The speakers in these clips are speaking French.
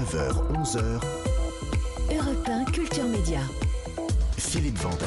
9h-11h, Europe 1 Culture Média. Philippe Vandel.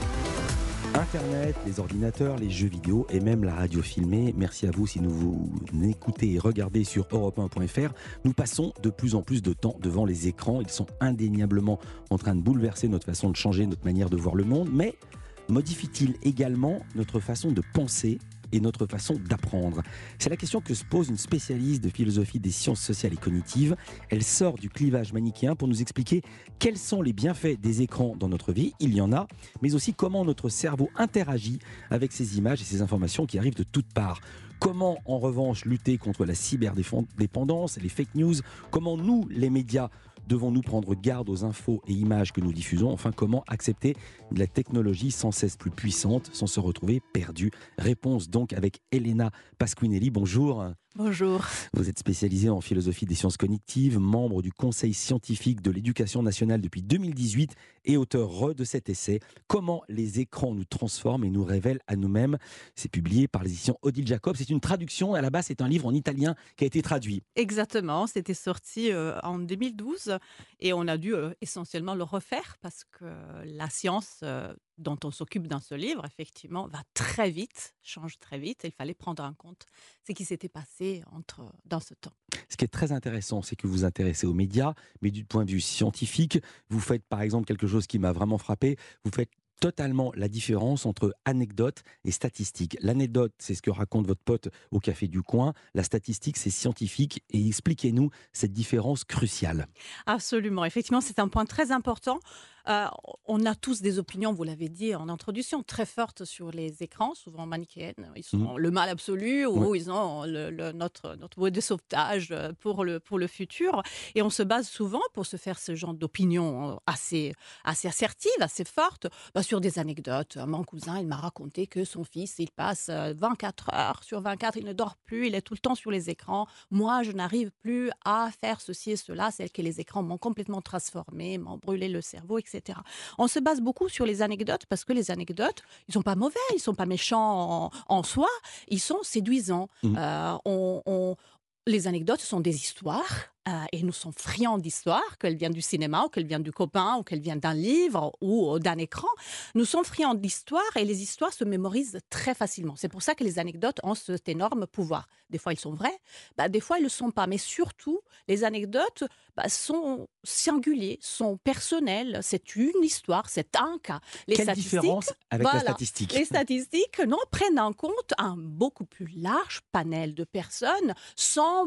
Internet, les ordinateurs, les jeux vidéo et même la radio filmée. Merci à vous si vous écoutez et regardez sur europe1.fr. Nous passons de plus en plus de temps devant les écrans. Ils sont indéniablement en train de bouleverser notre façon de changer, notre manière de voir le monde. Mais modifie-t-il également notre façon de penser et notre façon d'apprendre? C'est la question que se pose une spécialiste de philosophie des sciences sociales et cognitives. Elle sort du clivage manichéen pour nous expliquer quels sont les bienfaits des écrans dans notre vie, il y en a, mais aussi comment notre cerveau interagit avec ces images et ces informations qui arrivent de toutes parts. Comment, en revanche, lutter contre la cyberdépendance, les fake news? Comment nous, les médias, devons-nous prendre garde aux infos et images que nous diffusons? Enfin, comment accepter de la technologie sans cesse plus puissante, sans se retrouver perdu? Réponse donc avec Elena Pasquinelli. Bonjour. Bonjour. Vous êtes spécialisée en philosophie des sciences cognitives, membre du Conseil scientifique de l'éducation nationale depuis 2018 et auteur de cet essai « Comment les écrans nous transforment et nous révèlent à nous-mêmes ». C'est publié par les éditions Odile Jacob. C'est une traduction, à la base c'est un livre en italien qui a été traduit. Exactement, c'était sorti en 2012 et on a dû essentiellement le refaire parce que la science dont on s'occupe dans ce livre, effectivement, va très vite, change très vite. Il fallait prendre en compte ce qui s'était passé dans ce temps. Ce qui est très intéressant, c'est que vous vous intéressez aux médias, mais du point de vue scientifique, vous faites par exemple quelque chose qui m'a vraiment frappé, vous faites totalement la différence entre anecdote et statistique. L'anecdote, c'est ce que raconte votre pote au café du coin. La statistique, c'est scientifique. Et expliquez-nous cette différence cruciale. Absolument. Effectivement, c'est un point très important. On a tous des opinions, vous l'avez dit en introduction, très fortes sur les écrans, souvent manichéennes. Ils sont le mal absolu ou ils ont notre voie de sauvetage pour le futur. Et on se base souvent, pour se faire ce genre d'opinion assez assertive, assez forte, sur des anecdotes. Mon cousin, il m'a raconté que son fils, il passe 24 heures sur 24, il ne dort plus, il est tout le temps sur les écrans. Moi, je n'arrive plus à faire ceci et cela. C'est que les écrans m'ont complètement transformé, m'ont brûlé le cerveau, etc. On se base beaucoup sur les anecdotes parce que les anecdotes, ils sont pas mauvais, ils sont pas méchants en soi, ils sont séduisants. Les anecdotes sont des histoires et nous sommes friands d'histoires, qu'elles viennent du cinéma ou qu'elles viennent du copain ou qu'elles viennent d'un livre ou d'un écran. Nous sommes friands d'histoires et les histoires se mémorisent très facilement. C'est pour ça que les anecdotes ont cet énorme pouvoir. Des fois, ils sont vrais, des fois, ils ne le sont pas. Mais surtout, les anecdotes sont singuliers, sont personnelles. C'est une histoire, c'est un cas. Quelle différence avec la statistique? Les statistiques prennent en compte un beaucoup plus large panel de personnes sans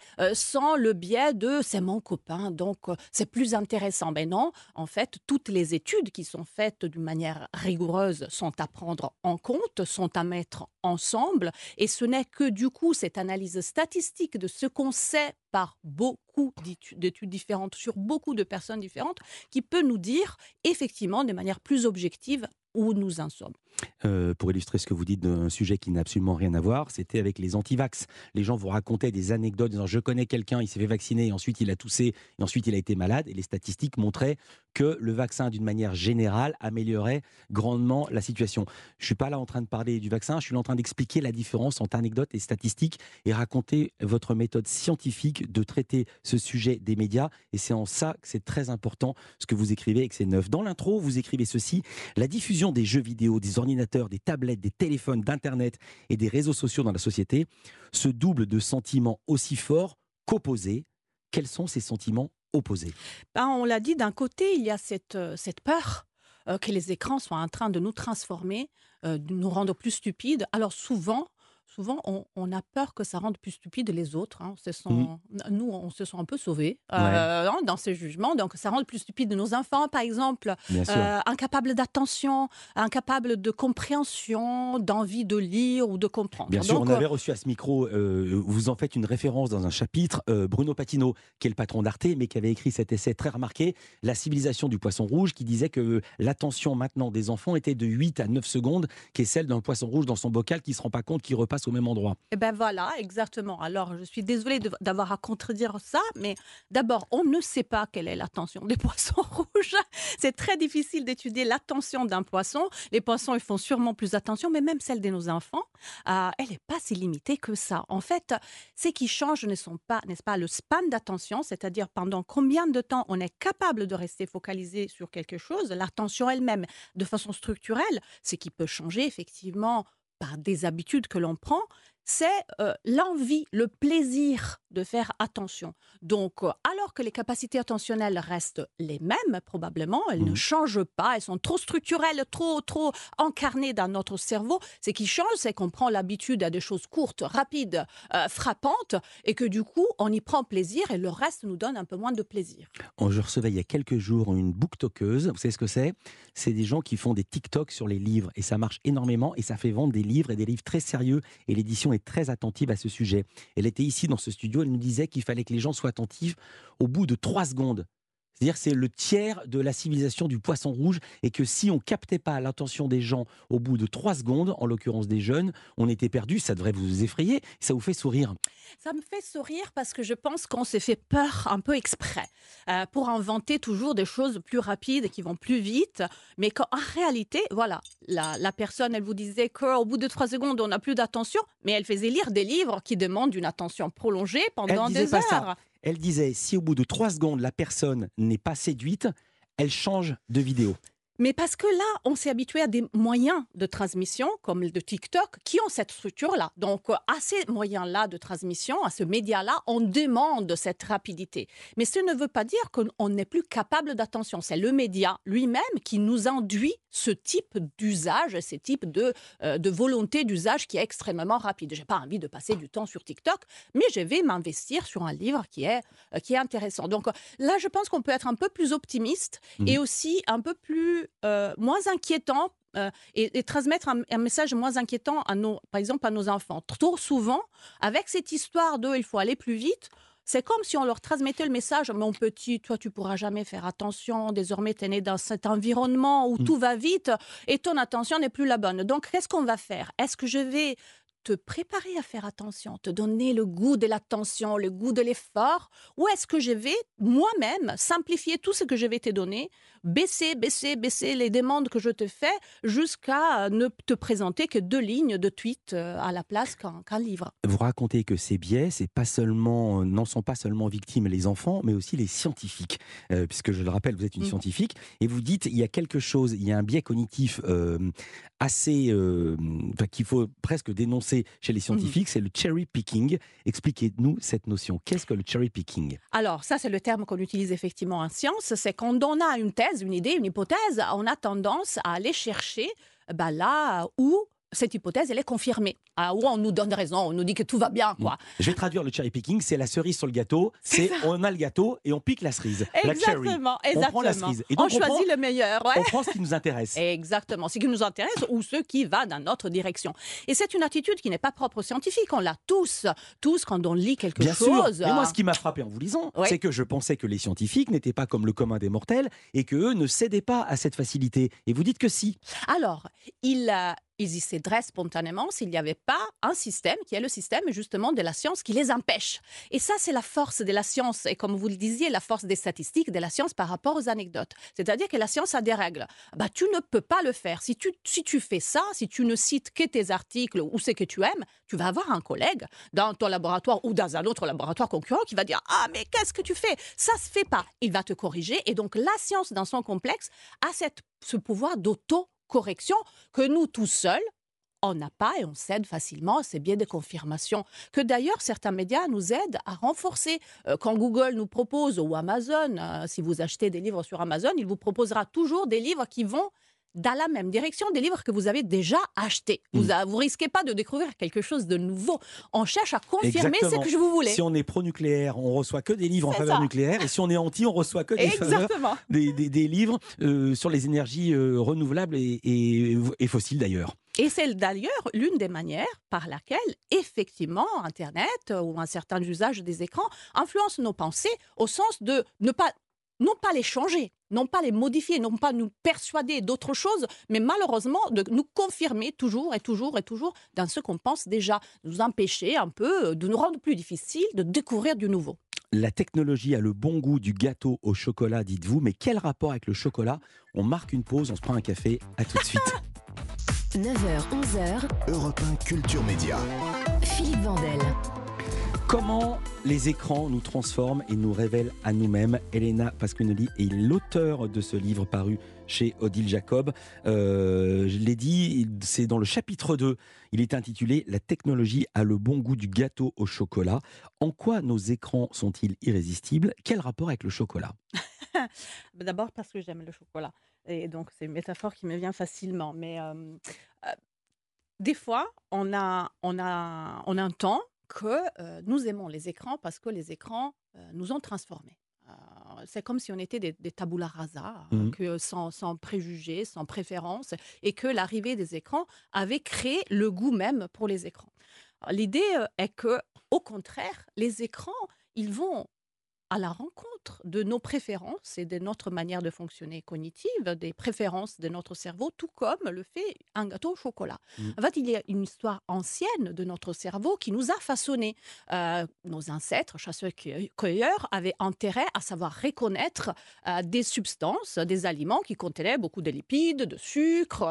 le biais de « c'est mon copain, donc c'est plus intéressant ». Mais non, en fait, toutes les études qui sont faites d'une manière rigoureuse sont à prendre en compte, sont à mettre ensemble. Et ce n'est que du coup cette analyse statistique de ce qu'on sait par beaucoup d'études différentes sur beaucoup de personnes différentes qui peut nous dire effectivement de manière plus objective où nous en sommes. Pour illustrer ce que vous dites d'un sujet qui n'a absolument rien à voir, c'était avec les antivax. Les gens vous racontaient des anecdotes disant « je connais quelqu'un, il s'est fait vacciner, et ensuite il a toussé, et ensuite il a été malade ». Et les statistiques montraient que le vaccin, d'une manière générale, améliorait grandement la situation. Je ne suis pas là en train de parler du vaccin, je suis là en train d'expliquer la différence entre anecdotes et statistiques et raconter votre méthode scientifique de traiter ce sujet des médias. Et c'est en ça que c'est très important ce que vous écrivez et que c'est neuf. Dans l'intro, vous écrivez ceci: la diffusion des jeux vidéo, des ordinateurs, des tablettes, des téléphones, d'Internet et des réseaux sociaux dans la société se double de sentiments aussi forts qu'opposés. Quels sont ces sentiments opposés? On l'a dit, d'un côté, il y a cette peur que les écrans soient en train de nous transformer, de nous rendre plus stupides. Alors souvent, on a peur que ça rende plus stupides les autres. Nous, on se sent un peu sauvés dans ces jugements. Donc, ça rend plus stupides nos enfants, par exemple, incapables d'attention, incapables de compréhension, d'envie de lire ou de comprendre. Bien sûr, on avait reçu à ce micro, vous en faites une référence dans un chapitre, Bruno Patino, qui est le patron d'Arte, mais qui avait écrit cet essai très remarqué, La civilisation du poisson rouge, qui disait que l'attention maintenant des enfants était de 8 à 9 secondes, qui est celle d'un poisson rouge dans son bocal qui ne se rend pas compte qu'il repasse passe au même endroit. Eh ben voilà, exactement. Alors, je suis désolée d'avoir à contredire ça, mais d'abord, on ne sait pas quelle est l'attention des poissons rouges. C'est très difficile d'étudier l'attention d'un poisson. Les poissons, ils font sûrement plus attention, mais même celle de nos enfants, elle n'est pas si limitée que ça. En fait, ce qui change ne sont pas, n'est-ce pas, le span d'attention, c'est-à-dire pendant combien de temps on est capable de rester focalisé sur quelque chose, l'attention elle-même, de façon structurelle, ce qui peut changer effectivement par des habitudes que l'on prend, c'est l'envie, le plaisir de faire attention. Donc, alors que les capacités attentionnelles restent les mêmes, probablement, elles ne changent pas, elles sont trop structurelles, trop incarnées dans notre cerveau. Ce qui change, c'est qu'on prend l'habitude à des choses courtes, rapides, frappantes, et que du coup, on y prend plaisir et le reste nous donne un peu moins de plaisir. Je recevais il y a quelques jours une booktokeuse. Vous savez ce que c'est ? C'est des gens qui font des TikTok sur les livres et ça marche énormément et ça fait vendre des livres et des livres très sérieux et l'édition est très attentive à ce sujet. Elle était ici dans ce studio, elle nous disait qu'il fallait que les gens soient attentifs au bout de 3 secondes. C'est-à-dire que c'est le tiers de la civilisation du poisson rouge et que si on ne captait pas l'attention des gens au bout de 3 secondes, en l'occurrence des jeunes, on était perdu. Ça devrait vous effrayer, ça vous fait sourire. Ça me fait sourire parce que je pense qu'on s'est fait peur un peu exprès pour inventer toujours des choses plus rapides qui vont plus vite. Mais qu'en réalité, voilà, la personne, elle vous disait qu'au bout de 3 secondes, on n'a plus d'attention, mais elle faisait lire des livres qui demandent une attention prolongée pendant des heures. Ça. Elle disait, si au bout de 3 secondes, la personne n'est pas séduite, elle change de vidéo. Mais parce que là, on s'est habitué à des moyens de transmission, comme le de TikTok, qui ont cette structure-là. Donc, à ces moyens-là de transmission, à ce média-là, on demande cette rapidité. Mais ce ne veut pas dire qu'on n'est plus capable d'attention. C'est le média lui-même qui nous induit ce type d'usage, ce type de volonté d'usage qui est extrêmement rapide. Je n'ai pas envie de passer du temps sur TikTok, mais je vais m'investir sur un livre qui est intéressant. Donc là, je pense qu'on peut être un peu plus optimiste et aussi un peu plus moins inquiétant et transmettre un message moins inquiétant par exemple à nos enfants. Trop souvent, avec cette histoire de « il faut aller plus vite », c'est comme si on leur transmettait le message « mon petit, toi tu pourras jamais faire attention, désormais tu es né dans cet environnement où tout va vite et ton attention n'est plus la bonne. Donc qu'est-ce qu'on va faire ? Est-ce que je vais te préparer à faire attention, te donner le goût de l'attention, le goût de l'effort, ou est-ce que je vais moi-même simplifier tout ce que je vais te donner, baisser les demandes que je te fais jusqu'à ne te présenter que 2 lignes de tweet à la place qu'un livre. Vous racontez que ces biais, n'en sont pas seulement victimes les enfants, mais aussi les scientifiques. Puisque je le rappelle, vous êtes une scientifique, et vous dites il y a un biais cognitif qu'il faut presque dénoncer chez les scientifiques, c'est le cherry picking. Expliquez-nous cette notion. Qu'est-ce que le cherry picking ? Alors, ça, c'est le terme qu'on utilise effectivement en science. C'est quand on a une thèse, une idée, une hypothèse, on a tendance à aller chercher là où cette hypothèse, elle est confirmée. Où on nous donne raison, on nous dit que tout va bien, quoi. Je vais traduire le cherry picking, c'est la cerise sur le gâteau. On a le gâteau et on pique la cerise. Exactement. On prend la cerise. Et donc on choisit le meilleur. Ouais. On prend ce qui nous intéresse. Exactement. Ce qui nous intéresse ou ce qui va dans notre direction. Et c'est une attitude qui n'est pas propre aux scientifiques. On l'a tous quand on lit quelque chose. Sûr. Et moi, ce qui m'a frappé en vous lisant, c'est que je pensais que les scientifiques n'étaient pas comme le commun des mortels et qu'eux ne cédaient pas à cette facilité. Et vous dites que si. Alors, ils y céderaient spontanément s'il n'y avait pas un système qui est le système justement de la science qui les empêche. Et ça, c'est la force de la science et comme vous le disiez, la force des statistiques de la science par rapport aux anecdotes. C'est-à-dire que la science a des règles. Tu ne peux pas le faire. Si tu fais ça, si tu ne cites que tes articles ou ce que tu aimes, tu vas avoir un collègue dans ton laboratoire ou dans un autre laboratoire concurrent qui va dire « Ah, mais qu'est-ce que tu fais ? Ça se fait pas !» Il va te corriger. Et donc, la science, dans son complexe, a ce pouvoir d'auto-correction que nous, tous seuls, on n'a pas et on cède facilement à ces biais de confirmation que d'ailleurs certains médias nous aident à renforcer. Quand Google nous propose, ou Amazon, si vous achetez des livres sur Amazon, il vous proposera toujours des livres qui vont dans la même direction, des livres que vous avez déjà achetés. Vous risquez pas de découvrir quelque chose de nouveau. On cherche à confirmer ce que vous voulez. Si on est pro-nucléaire, on reçoit que des livres en faveur nucléaire, et si on est anti, on reçoit que des livres sur les énergies renouvelables et fossiles d'ailleurs. Et c'est d'ailleurs l'une des manières par laquelle, effectivement, Internet ou un certain usage des écrans influence nos pensées au sens de non pas les changer, non pas les modifier, non pas nous persuader d'autre chose, mais malheureusement de nous confirmer toujours et toujours et toujours dans ce qu'on pense déjà, nous empêcher un peu, de nous rendre plus difficile de découvrir du nouveau. La technologie a le bon goût du gâteau au chocolat, dites-vous, mais quel rapport avec le chocolat? On marque une pause, on se prend un café, à tout de suite. 9h-11h, Europe 1 Culture Média. Philippe Vandel. Comment les écrans nous transforment et nous révèlent à nous-mêmes? Elena Pasquinelli est l'auteure de ce livre paru chez Odile Jacob. Je l'ai dit, c'est dans le chapitre 2. Il est intitulé « La technologie a le bon goût du gâteau au chocolat ». En quoi nos écrans sont-ils irrésistibles? Quel rapport avec le chocolat? D'abord parce que j'aime le chocolat et donc c'est une métaphore qui me vient facilement, mais des fois, on a un temps que nous aimons les écrans parce que les écrans nous ont transformés. C'est comme si on était des tabula rasa, Mhm. sans préjugés, sans préférences, et que l'arrivée des écrans avait créé le goût même pour les écrans. Alors, l'idée est que, au contraire, les écrans, ils vont à la rencontre de nos préférences et de notre manière de fonctionner cognitive, des préférences de notre cerveau, tout comme le fait un gâteau au chocolat. Mm. En fait, il y a une histoire ancienne de notre cerveau qui nous a façonnés. Nos ancêtres, chasseurs-cueilleurs, avaient intérêt à savoir reconnaître des substances, des aliments qui contenaient beaucoup de lipides, de sucre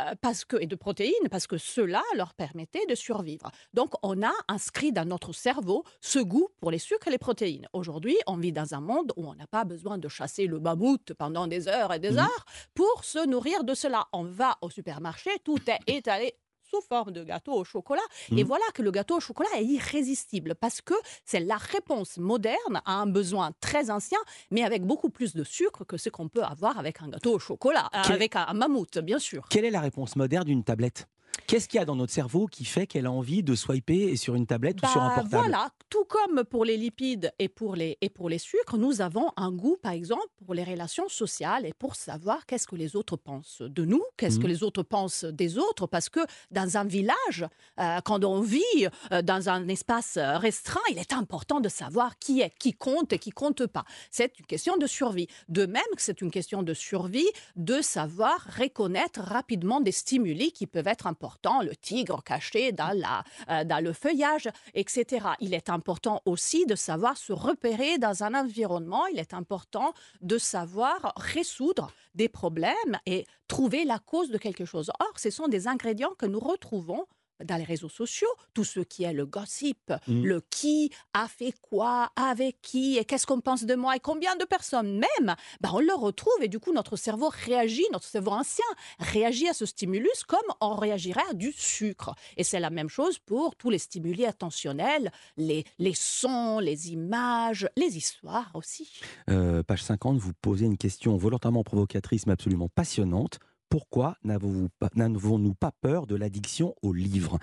et de protéines, parce que cela leur permettait de survivre. Donc, on a inscrit dans notre cerveau ce goût pour les sucres et les protéines. Aujourd'hui, on vit dans un monde où on n'a pas besoin de chasser le mammouth pendant des heures et des heures pour se nourrir de cela. On va au supermarché, tout est étalé sous forme de gâteau au chocolat. Et voilà que le gâteau au chocolat est irrésistible parce que c'est la réponse moderne à un besoin très ancien, mais avec beaucoup plus de sucre que ce qu'on peut avoir avec un gâteau au chocolat, avec un mammouth, bien sûr. Quelle est la réponse moderne d'une tablette? Qu'est-ce qu'il y a dans notre cerveau qui fait qu'elle a envie de swiper sur une tablette ou sur un portable? Voilà, tout comme pour les lipides et pour les sucres, nous avons un goût, par exemple, pour les relations sociales et pour savoir qu'est-ce que les autres pensent de nous, qu'est-ce que les autres pensent des autres, parce que dans un village, quand on vit dans un espace restreint, il est important de savoir qui compte et qui compte pas. C'est une question de survie. De même que c'est une question de survie de savoir reconnaître rapidement des stimuli qui peuvent être importants, le tigre caché dans le feuillage, etc. Il est important aussi de savoir se repérer dans un environnement. Il est important de savoir résoudre des problèmes et trouver la cause de quelque chose. Or, ce sont des ingrédients que nous retrouvons dans les réseaux sociaux, tout ce qui est le gossip, le qui a fait quoi, avec qui, et qu'est-ce qu'on pense de moi, et combien de personnes même, on le retrouve, et du coup notre cerveau réagit, notre cerveau ancien réagit à ce stimulus comme on réagirait à du sucre. Et c'est la même chose pour tous les stimuli attentionnels, les sons, les images, les histoires aussi. Page 50, vous posez une question volontairement provocatrice mais absolument passionnante. Pourquoi n'avons-nous pas peur de l'addiction aux livres?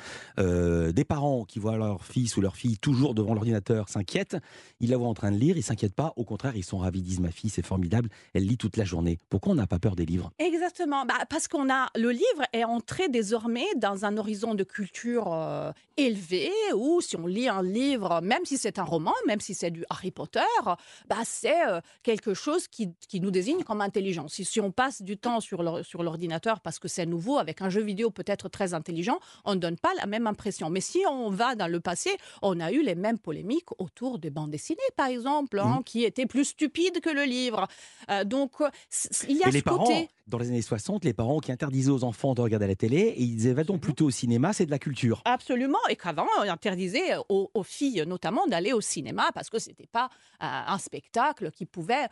Des parents qui voient leur fils ou leur fille toujours devant l'ordinateur s'inquiètent. Ils la voient en train de lire, ils ne s'inquiètent pas. Au contraire, ils sont ravis, disent ma fille, c'est formidable, elle lit toute la journée. Pourquoi on n'a pas peur des livres? Exactement, parce le livre est entré désormais dans un horizon de culture élevé, où si on lit un livre, même si c'est un roman, même si c'est du Harry Potter, c'est quelque chose qui nous désigne comme intelligent. Si on passe du temps sur l'ordinateur parce que c'est nouveau, avec un jeu vidéo peut-être très intelligent, on ne donne pas la même impression. Mais si on va dans le passé, on a eu les mêmes polémiques autour des bandes dessinées, par exemple, qui étaient plus stupides que le livre. Donc, il y a Et les ce côté... parents, dans les années 60, les parents qui interdisaient aux enfants de regarder la télé, et ils disaient va donc plutôt au cinéma, c'est de la culture. Absolument, et qu'avant, on interdisait aux filles notamment d'aller au cinéma parce que ce n'était pas un spectacle qui pouvait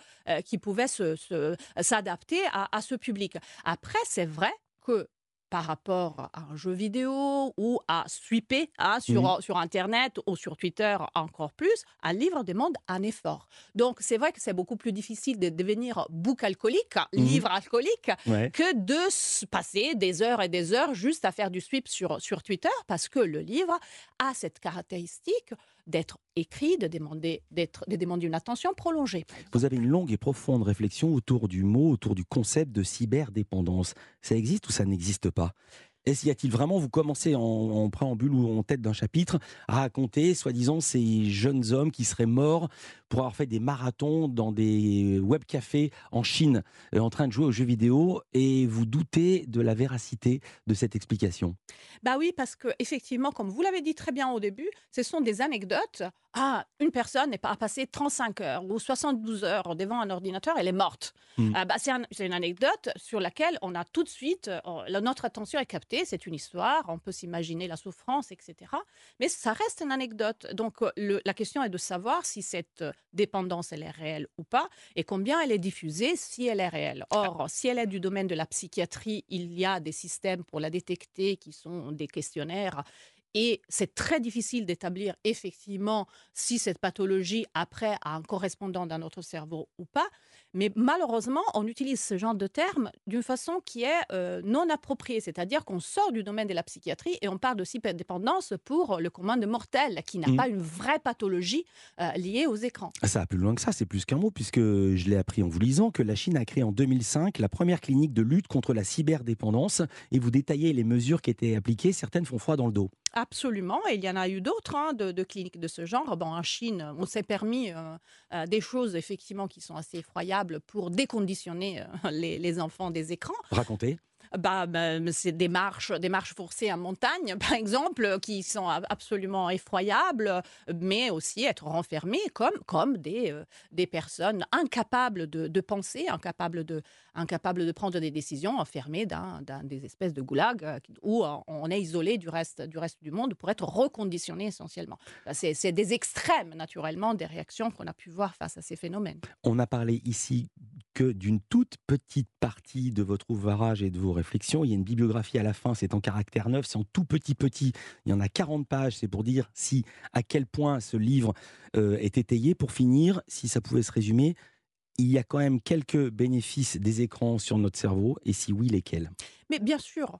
s'adapter à ce public. Après, c'est vrai que par rapport à un jeu vidéo ou à swiper sur Internet ou sur Twitter encore plus, un livre demande un effort. Donc, c'est vrai que c'est beaucoup plus difficile de devenir book alcoolique, livre alcoolique, que de passer des heures et des heures juste à faire du sweep sur Twitter, parce que le livre a cette caractéristique d'être écrit, de demander une attention prolongée. Vous avez une longue et profonde réflexion autour du mot, autour du concept de cyberdépendance. Ça existe ou ça n'existe pas? Y a-t-il vraiment, vous commencez en préambule ou en tête d'un chapitre, à raconter, soi-disant, ces jeunes hommes qui seraient morts pour avoir fait des marathons dans des webcafés en Chine, en train de jouer aux jeux vidéo, et vous doutez de la véracité de cette explication. Bah oui, parce que effectivement, comme vous l'avez dit très bien au début, ce sont des anecdotes. Ah, une personne a passé 35 heures ou 72 heures devant un ordinateur, elle est morte. Mm. Ah bah, c'est une anecdote sur laquelle on a tout de suite, notre attention est captée, c'est une histoire, on peut s'imaginer la souffrance, etc. Mais ça reste une anecdote. Donc la question est de savoir si cette dépendance, elle est réelle ou pas, et combien elle est diffusée si elle est réelle. Or, si elle est du domaine de la psychiatrie, il y a des systèmes pour la détecter qui sont des questionnaires. Et c'est très difficile d'établir effectivement si cette pathologie après a un correspondant dans notre cerveau ou pas. Mais malheureusement, on utilise ce genre de terme d'une façon qui est non appropriée. C'est-à-dire qu'on sort du domaine de la psychiatrie et on parle de cyberdépendance pour le commun des mortels qui n'a Mm. pas une vraie pathologie liée aux écrans. Ça va plus loin que ça, c'est plus qu'un mot, puisque je l'ai appris en vous lisant que la Chine a créé en 2005 la première clinique de lutte contre la cyberdépendance, et vous détaillez les mesures qui étaient appliquées, certaines font froid dans le dos. Absolument, et il y en a eu d'autres de cliniques de ce genre. Bon, en Chine, on s'est permis des choses effectivement qui sont assez effroyables pour déconditionner les enfants des écrans. Racontez. C'est des marches forcées en montagne, par exemple, qui sont absolument effroyables, mais aussi être renfermés comme des personnes incapables de penser, incapables de prendre des décisions, enfermées dans des espèces de goulag où on est isolé du reste du monde pour être reconditionné essentiellement. C'est des extrêmes, naturellement, des réactions qu'on a pu voir face à ces phénomènes. On a parlé ici que d'une toute petite partie de votre ouvrage et de vos réflexions. Il y a une bibliographie à la fin, c'est en caractère neuf, c'est en tout petit. Il y en a 40 pages, c'est pour dire à quel point ce livre est étayé. Pour finir, si ça pouvait se résumer, il y a quand même quelques bénéfices des écrans sur notre cerveau, et si oui, lesquels? Mais bien sûr,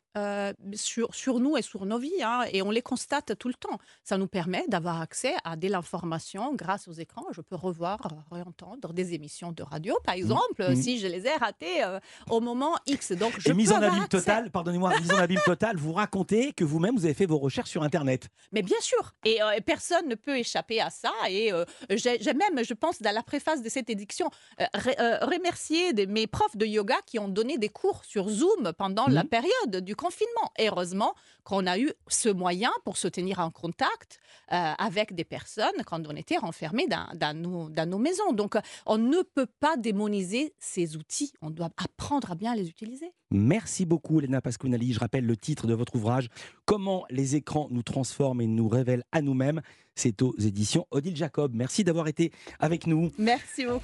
sur nous et sur nos vies, hein, et on les constate tout le temps. Ça nous permet d'avoir accès à de l'information grâce aux écrans. Je peux revoir, réentendre des émissions de radio, par exemple, si je les ai ratées au moment X. Donc, je Et mise peux en avoir abîme accès. total, pardonnez-moi, mise en abîme total, vous racontez que vous-même, vous avez fait vos recherches sur Internet. Mais bien sûr, et personne ne peut échapper à ça. Et j'ai même, je pense, dans la préface de cette édition, remercié mes profs de yoga qui ont donné des cours sur Zoom pendant la période du confinement. Et heureusement qu'on a eu ce moyen pour se tenir en contact avec des personnes quand on était renfermés dans nos maisons. Donc, on ne peut pas démoniser ces outils. On doit apprendre à bien les utiliser. Merci beaucoup, Elena Pasquinelli. Je rappelle le titre de votre ouvrage, Comment les écrans nous transforment et nous révèlent à nous-mêmes. C'est aux éditions Odile Jacob. Merci d'avoir été avec nous. Merci beaucoup.